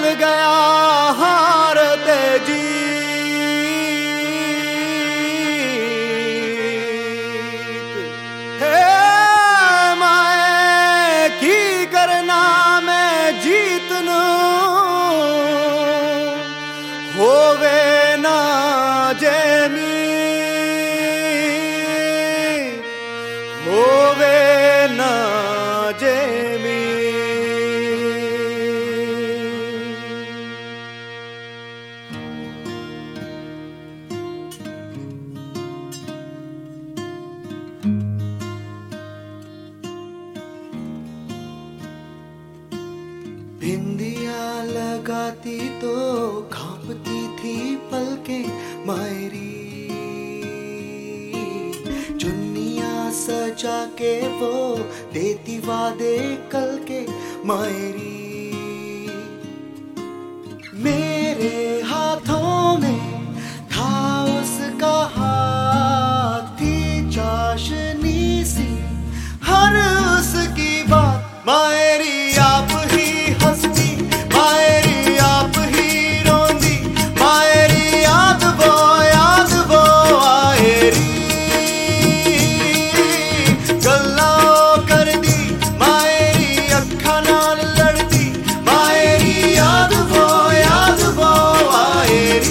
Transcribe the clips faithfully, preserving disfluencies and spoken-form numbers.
गया हारते जी हे माए की करना मैं जीतनू होवे ना जेमी होवे ना जेमी। बिंदिया लगाती तो कांपती थी पलकें मायरी, चुन्निया सजा के वो देती वादे कल के मायरी। मेरे हाथों में था उसका हाथ, थी चाशनी सी हर उसकी बात मायरी। आप ही हंसती मायरी, आप ही रोंदी मायरी, याद वो याद वो आएरी। गल्ला कर दी मायरी, अखा नाल लड़दी मायरी, याद वो याद वो आएरी।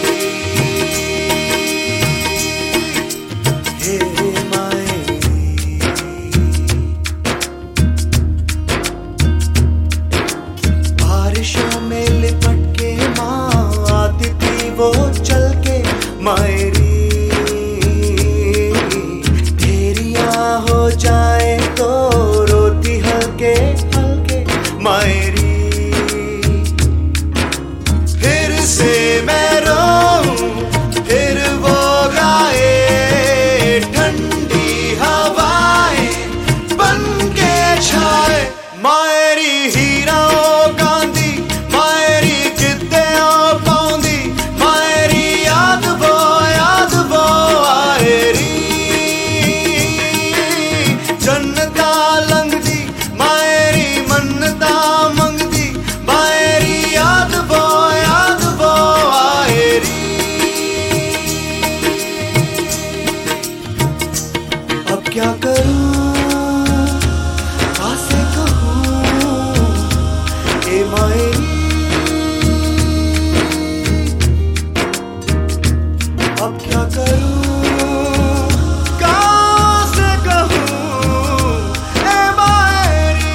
हे मायरी बारिशों में लिपट के माँ आती थी वो चल के मायरी। ढेरियां हो जाए तो रोती हल्के हल्के मायरी। फिर से मैं रोऊं फिर वो गाए, ठंडी हवाएं बन के छाए मायरी। हीराओं गांधी मायरी, किद्दे पाउंदी मायरी, याद वो याद वो आएरी। जन्नता लंघदी मायरी, मन्नता मंगदी मायरी, याद वो याद वो आएरी। अब क्या करूं कैसे कहूं ए मायरी। अब क्या करूं कैसे कहूं ए मायरी।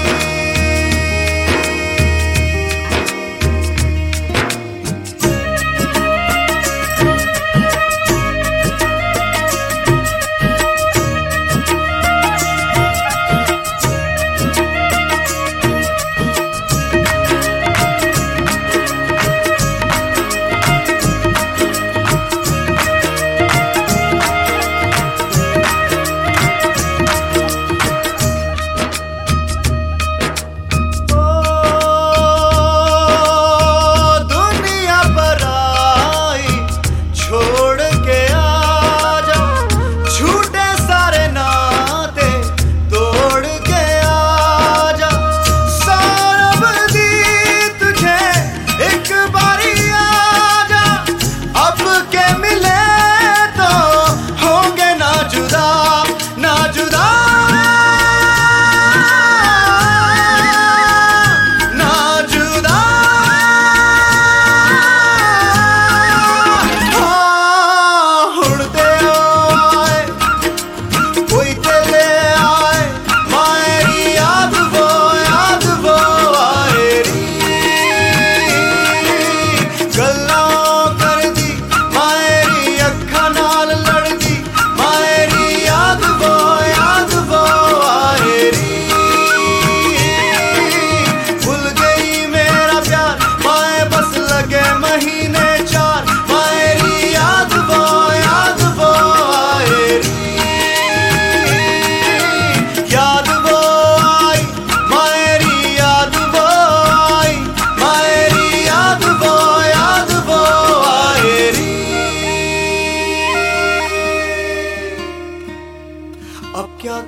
क्या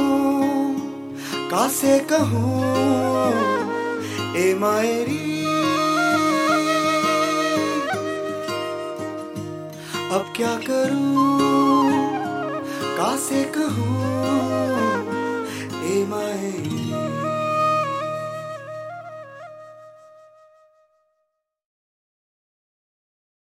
करूं कासे कहूं ए मायरी। अब क्या करूं, कासे कहूं।